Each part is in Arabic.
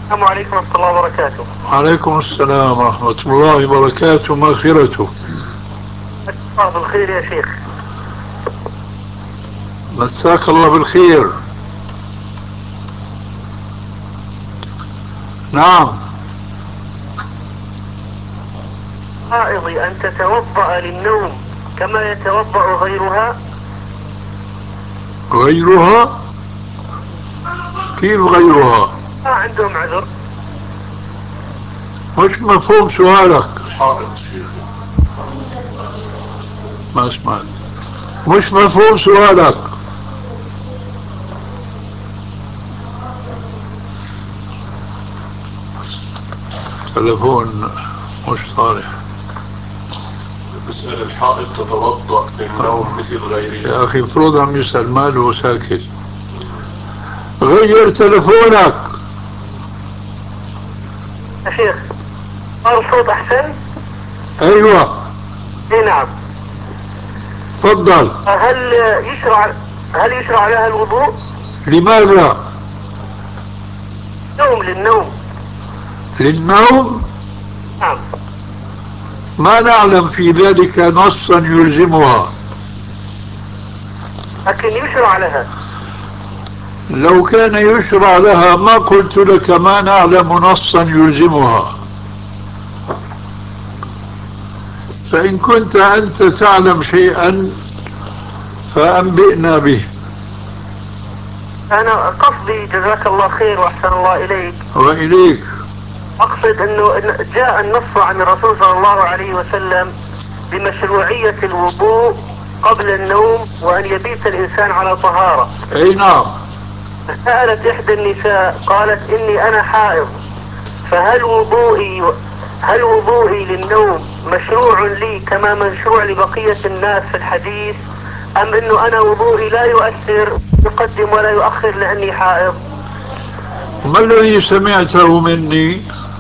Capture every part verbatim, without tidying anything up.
السلام عليكم ورحمة الله وبركاته. وعليكم السلام ورحمة الله وبركاته، مغفرته. الله بالخير يا شيخ. مساك الله بالخير. نعم. حائض أن تتوضأ للنوم كما يتوضأ غيرها؟ غيرها؟ كيف غيرها؟ ما عندهم عذر. مش مفهوم سؤالك. ما سمعت. مش مفهوم سؤالك. تلفون مش صالح. بسأل الحائط تتوضأ للنوم مثل غيرها. يا أخي المفروض عم يسأل ماله ساكت. غير تلفونك. يا شيخ صار الصوت أحسن؟ أيوة. اي نعم. تفضل. هل يشرع هل يشرع لها الوضوء؟ لماذا؟ نوم للنوم. للنوم؟ نعم. ما نعلم في ذلك نصا يلزمها. لكن يشرع لها. لو كان يشرع لها ما قلت لك ما نعلم نصا يلزمها. فإن كنت أنت تعلم شيئا فأنبئنا به. أنا قصدي جزاك الله خير وأحسن الله إليك. وإليك. أقصد أنه جاء النص عن الرسول صلى الله عليه وسلم بمشروعية الوضوء قبل النوم وأن يبيت الإنسان على طهارة. أي نعم. سألت إحدى النساء قالت إني أنا حائض، فهل وضوئي هل وضوئي للنوم مشروع لي كما مشروع لبقية الناس في الحديث، أم أنه أنا وضوئي لا يؤثر يقدم ولا يؤخر لأني حائض؟ ما الذي سمعته مني؟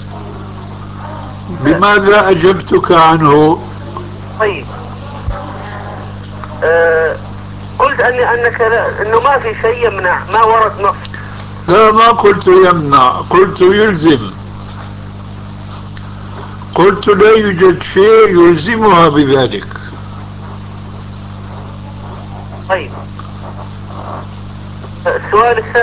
بماذا أجبتك عنه؟ طيب. أه قلت أني أنك لا أنه ما في شيء يمنع، ما ورد نص. لا، ما قلت يمنع، قلت يلزم. قلت لا يوجد شيء يلزمها بذلك. طيب. السؤال الثاني